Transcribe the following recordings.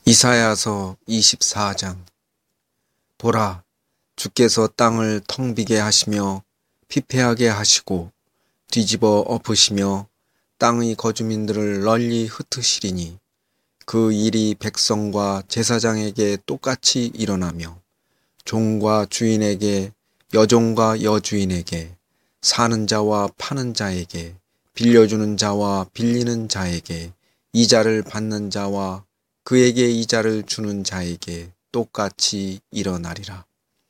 이사야서 24장. 보라, 주께서 땅을 텅 비게 하시며 피폐하게 하시고 뒤집어 엎으시며 땅의 거주민들을 널리 흩으시리니 그 일이 백성과 제사장에게 똑같이 일어나며 종과 주인에게, 여종과 여주인에게, 사는 자와 파는 자에게, 빌려주는 자와 빌리는 자에게, 이자를 받는 자와 그에게 이자를 주는 자에게 똑같이 일어나리라.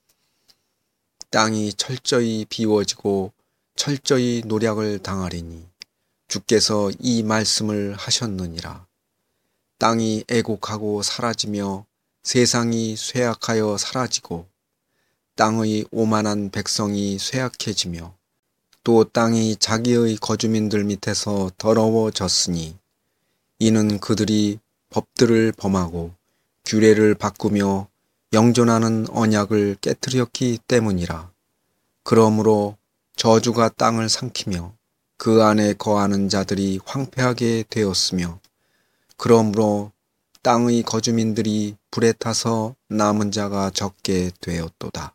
땅이 철저히 비워지고 철저히 노략을 당하리니 주께서 이 말씀을 하셨느니라. 땅이 애곡하고 사라지며 세상이 쇠약하여 사라지고 땅의 오만한 백성이 쇠약해지며 또 땅이 자기의 거주민들 밑에서 더러워졌으니 이는 그들이 법들을 범하고 규례를 바꾸며 영존하는 언약을 깨뜨렸기 때문이라. 그러므로 저주가 땅을 삼키며 그 안에 거하는 자들이 황폐하게 되었으며 그러므로 땅의 거주민들이 불에 타서 남은 자가 적게 되었도다.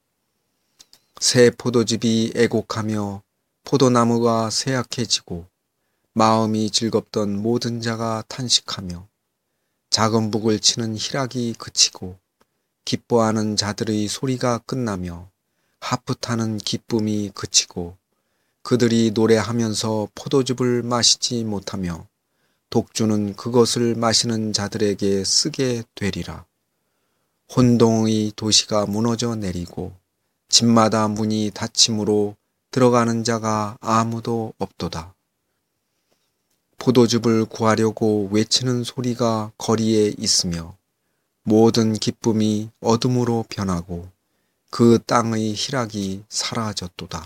새 포도즙이 애곡하며 포도나무가 쇠약해지고 마음이 즐겁던 모든 자가 탄식하며 작은 북을 치는 희락이 그치고 기뻐하는 자들의 소리가 끝나며 하프 타는 기쁨이 그치고 그들이 노래하면서 포도즙을 마시지 못하며 독주는 그것을 마시는 자들에게 쓰게 되리라. 혼동의 도시가 무너져 내리고 집마다 문이 닫힘으로 들어가는 자가 아무도 없도다. 포도즙을 구하려고 외치는 소리가 거리에 있으며 모든 기쁨이 어둠으로 변하고 그 땅의 희락이 사라졌도다.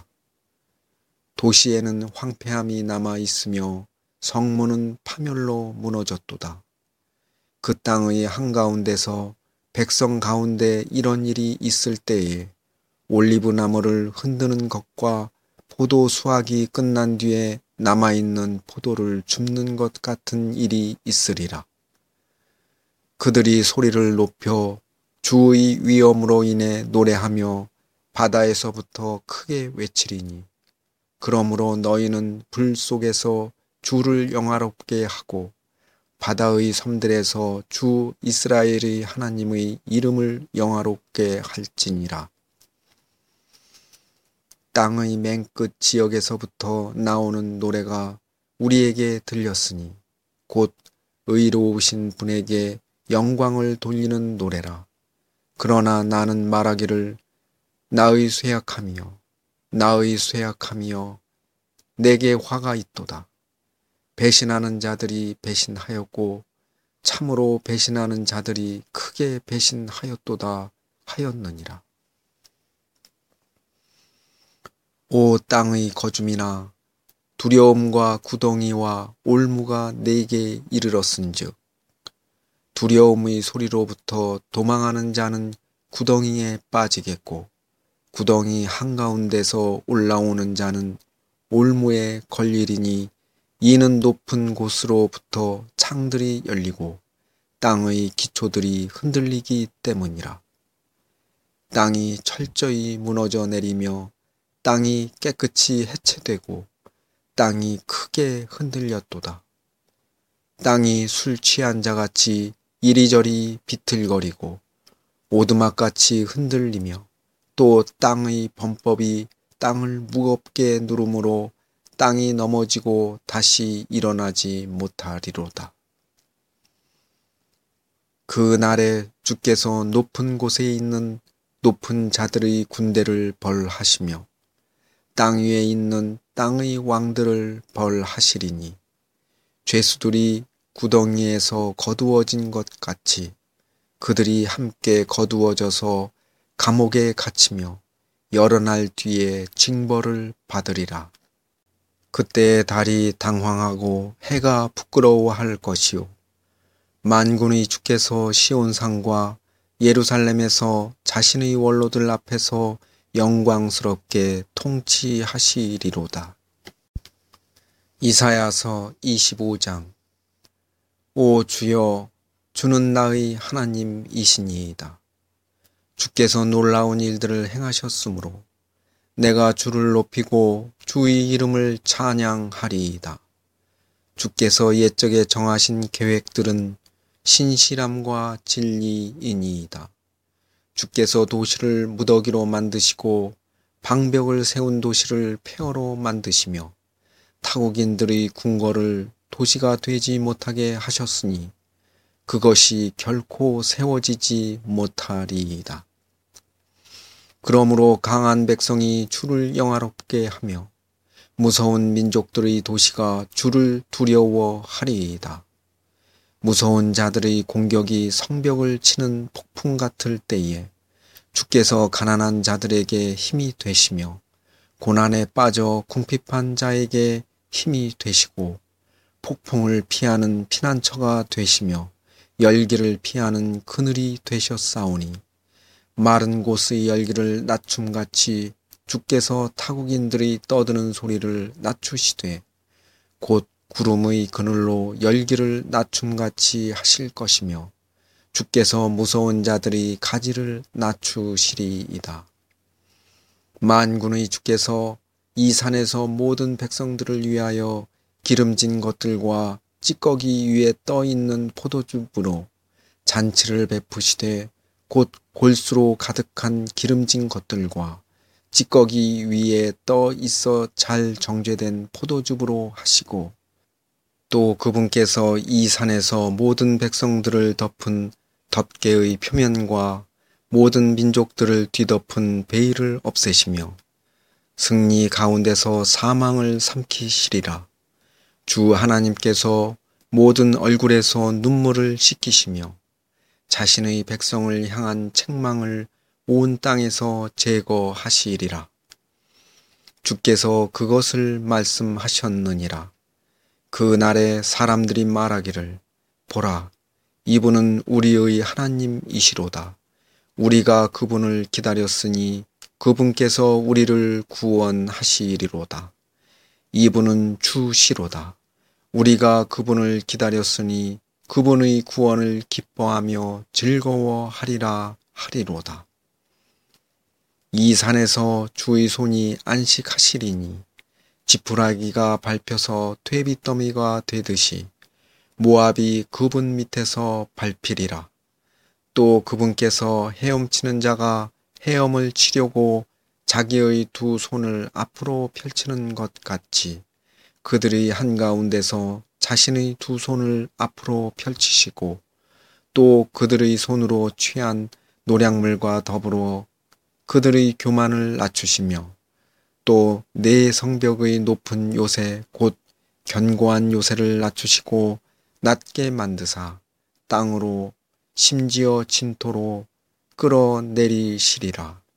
도시에는 황폐함이 남아 있으며 성문은 파멸로 무너졌도다. 그 땅의 한가운데서 백성 가운데 이런 일이 있을 때에 올리브 나무를 흔드는 것과 포도 수확이 끝난 뒤에 남아있는 포도를 줍는 것 같은 일이 있으리라. 그들이 소리를 높여 주의 위엄으로 인해 노래하며 바다에서부터 크게 외치리니 그러므로 너희는 불 속에서 주를 영화롭게 하고 바다의 섬들에서 주 이스라엘의 하나님의 이름을 영화롭게 할지니라. 땅의 맨 끝 지역에서부터 나오는 노래가 우리에게 들렸으니 곧 의로우신 분에게 영광을 돌리는 노래라. 그러나 나는 말하기를 나의 쇠약함이여 내게 화가 있도다. 배신하는 자들이 배신하였고 참으로 배신하는 자들이 크게 배신하였도다 하였느니라. 오 땅의 거주민아, 두려움과 구덩이와 올무가 내게 이르렀은즉 두려움의 소리로부터 도망하는 자는 구덩이에 빠지겠고 구덩이 한가운데서 올라오는 자는 올무에 걸리리니 이는 높은 곳으로부터 창들이 열리고 땅의 기초들이 흔들리기 때문이라. 땅이 철저히 무너져 내리며 땅이 깨끗이 해체되고 땅이 크게 흔들렸도다. 땅이 술 취한 자같이 이리저리 비틀거리고 오두막같이 흔들리며 또 땅의 범법이 땅을 무겁게 누름으로 땅이 넘어지고 다시 일어나지 못하리로다. 그 날에 주께서 높은 곳에 있는 높은 자들의 군대를 벌하시며 땅 위에 있는 땅의 왕들을 벌하시리니 죄수들이 구덩이에서 거두어진 것 같이 그들이 함께 거두어져서 감옥에 갇히며 여러 날 뒤에 징벌을 받으리라. 그때의 달이 당황하고 해가 부끄러워할 것이요 만군의 주께서 시온산과 예루살렘에서 자신의 원로들 앞에서 영광스럽게 통치하시리로다. 이사야서 25장. 오 주여, 주는 나의 하나님이시니이다. 주께서 놀라운 일들을 행하셨으므로 내가 주를 높이고 주의 이름을 찬양하리이다. 주께서 옛적에 정하신 계획들은 신실함과 진리이니이다. 주께서 도시를 무더기로 만드시고 방벽을 세운 도시를 폐허로 만드시며 타국인들의 궁궐을 도시가 되지 못하게 하셨으니 그것이 결코 세워지지 못하리이다. 그러므로 강한 백성이 주를 영화롭게 하며 무서운 민족들의 도시가 주를 두려워하리이다. 무서운 자들의 공격이 성벽을 치는 폭풍 같을 때에 주께서 가난한 자들에게 힘이 되시며 고난에 빠져 궁핍한 자에게 힘이 되시고 폭풍을 피하는 피난처가 되시며 열기를 피하는 그늘이 되셨사오니 마른 곳의 열기를 낮춤같이 주께서 타국인들이 떠드는 소리를 낮추시되 곧 구름의 그늘로 열기를 낮춤같이 하실 것이며 주께서 무서운 자들이 가지를 낮추시리이다. 만군의 주께서 이 산에서 모든 백성들을 위하여 기름진 것들과 찌꺼기 위에 떠 있는 포도즙으로 잔치를 베푸시되 곧 골수로 가득한 기름진 것들과 찌꺼기 위에 떠 있어 잘 정죄된 포도즙으로 하시고 또 그분께서 이 산에서 모든 백성들을 덮은 덮개의 표면과 모든 민족들을 뒤덮은 베일을 없애시며 승리 가운데서 사망을 삼키시리라. 주 하나님께서 모든 얼굴에서 눈물을 씻기시며 자신의 백성을 향한 책망을 온 땅에서 제거하시리라. 주께서 그것을 말씀하셨느니라. 그 날에 사람들이 말하기를 보라, 이분은 우리의 하나님이시로다. 우리가 그분을 기다렸으니 그분께서 우리를 구원하시리로다. 이분은 주시로다. 우리가 그분을 기다렸으니 그분의 구원을 기뻐하며 즐거워하리라 하리로다. 이 산에서 주의 손이 안식하시리니 지푸라기가 밟혀서 퇴비더미가 되듯이 모압이 그분 밑에서 밟히리라. 또 그분께서 헤엄치는 자가 헤엄을 치려고 자기의 두 손을 앞으로 펼치는 것 같이 그들이 한가운데서 자신의 두 손을 앞으로 펼치시고 또 그들의 손으로 취한 노략물과 더불어 그들의 교만을 낮추시며 또 내 성벽의 높은 요새 곧 견고한 요새를 낮추시고 낮게 만드사 땅으로 심지어 진토로 끌어내리시리라.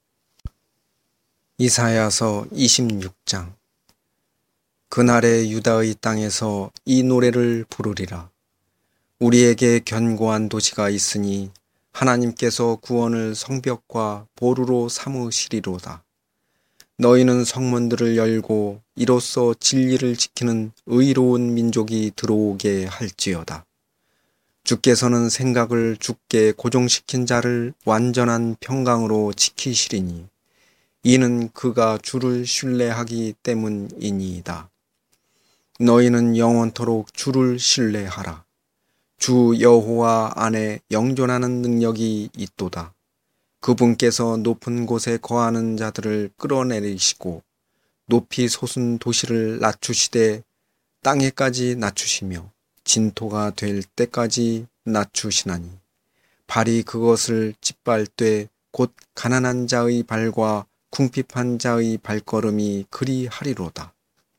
이사야서 26장. 그날에 유다의 땅에서 이 노래를 부르리라. 우리에게 견고한 도시가 있으니 하나님께서 구원을 성벽과 보루로 삼으시리로다. 너희는 성문들을 열고 이로써 진리를 지키는 의로운 민족이 들어오게 할지어다. 주께서는 생각을 주께 고정시킨 자를 완전한 평강으로 지키시리니 이는 그가 주를 신뢰하기 때문이니이다. 너희는 영원토록 주를 신뢰하라. 주 여호와 안에 영존하는 능력이 있도다. 그분께서 높은 곳에 거하는 자들을 끌어내리시고 높이 솟은 도시를 낮추시되 땅에까지 낮추시며 진토가 될 때까지 낮추시나니 발이 그것을 짓밟되 곧 가난한 자의 발과 궁핍한 자의 발걸음이 그리하리로다.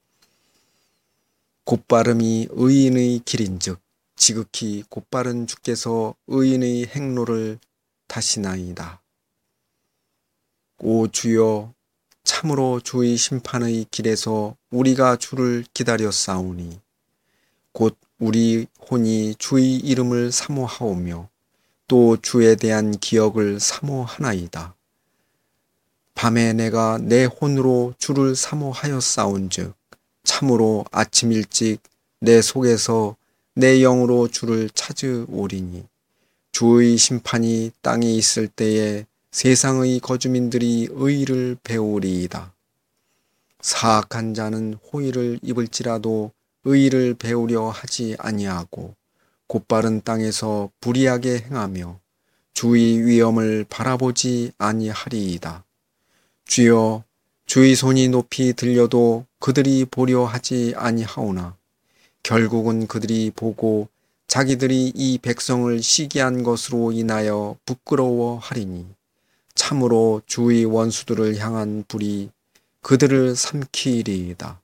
곧바름이 의인의 길인즉 지극히 곧바른 주께서 의인의 행로를 다시나이다. 오 주여, 참으로 주의 심판의 길에서 우리가 주를 기다렸사오니 곧 우리 혼이 주의 이름을 사모하오며 또 주에 대한 기억을 사모하나이다. 밤에 내가 내 혼으로 주를 사모하였사온즉 참으로 아침 일찍 내 속에서 내 영으로 주를 찾으오리니 주의 심판이 땅에 있을 때에 세상의 거주민들이 의를 배우리이다. 사악한 자는 호의를 입을지라도 의를 배우려 하지 아니하고 곧바른 땅에서 불의하게 행하며 주의 위엄을 바라보지 아니하리이다. 주여, 주의 손이 높이 들려도 그들이 보려 하지 아니하오나 결국은 그들이 보고 자기들이 이 백성을 시기한 것으로 인하여 부끄러워하리니 참으로 주의 원수들을 향한 불이 그들을 삼키리이다.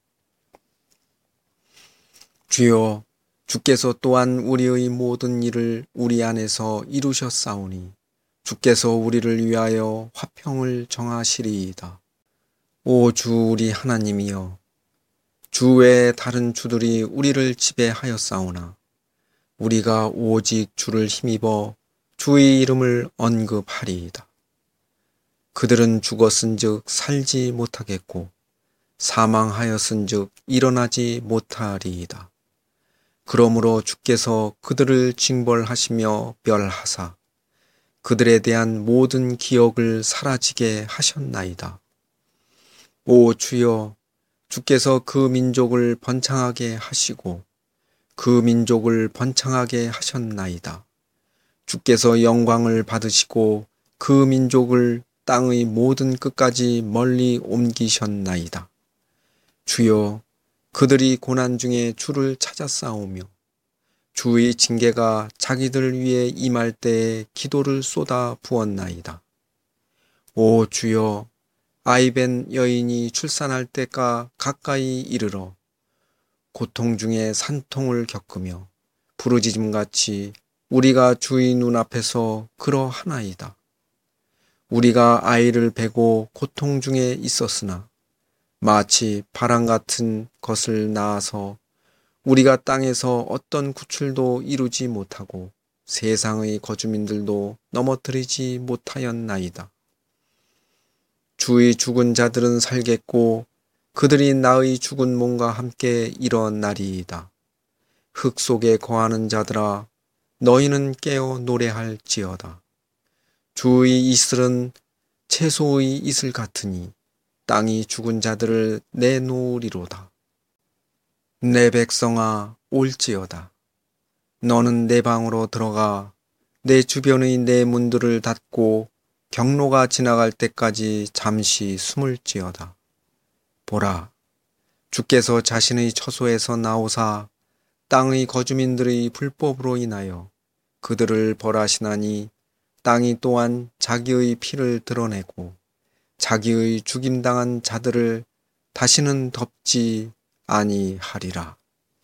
주여, 주께서 또한 우리의 모든 일을 우리 안에서 이루셨사오니 주께서 우리를 위하여 화평을 정하시리이다. 오 주 우리 하나님이여, 주 외에 다른 주들이 우리를 지배하였사오나 우리가 오직 주를 힘입어 주의 이름을 언급하리이다. 그들은 죽었은즉 살지 못하겠고 사망하였은즉 일어나지 못하리이다. 그러므로 주께서 그들을 징벌하시며 멸하사 그들에 대한 모든 기억을 사라지게 하셨나이다. 오 주여, 주께서 그 민족을 번창하게 하시고 그 민족을 번창하게 하셨나이다. 주께서 영광을 받으시고 그 민족을 땅의 모든 끝까지 멀리 옮기셨나이다. 주여, 그들이 고난 중에 주를 찾아싸우며 주의 징계가 자기들 위에 임할 때에 기도를 쏟아 부었나이다. 오 주여, 아이벤 여인이 출산할 때가 가까이 이르러 고통 중에 산통을 겪으며 부르짖음같이 우리가 주의 눈앞에서 그러하나이다. 우리가 아이를 베고 고통 중에 있었으나 마치 바람 같은 것을 낳아서 우리가 땅에서 어떤 구출도 이루지 못하고 세상의 거주민들도 넘어뜨리지 못하였나이다. 주의 죽은 자들은 살겠고 그들이 나의 죽은 몸과 함께 일어나리이다. 흙 속에 거하는 자들아, 너희는 깨어 노래할지어다. 주의 이슬은 채소의 이슬 같으니 땅이 죽은 자들을 내놓으리로다. 내 백성아, 올지어다. 너는 내 방으로 들어가 내 주변의 내 문들을 닫고 경로가 지나갈 때까지 잠시 숨을지어다. 보라, 주께서 자신의 처소에서 나오사 땅의 거주민들의 불법으로 인하여 그들을 벌하시나니 땅이 또한 자기의 피를 드러내고 자기의 죽임당한 자들을 다시는 덮지 아니하리라.